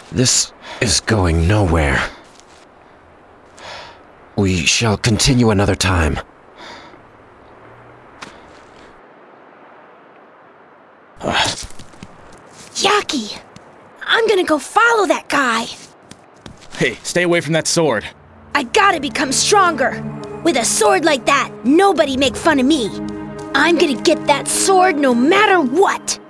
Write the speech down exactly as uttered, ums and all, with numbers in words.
This is going nowhere. We shall continue another time. Yaki! I'm gonna go follow that guy! Hey, stay away from that sword. I gotta become stronger! With a sword like that, nobody make fun of me! I'm gonna get that sword no matter what!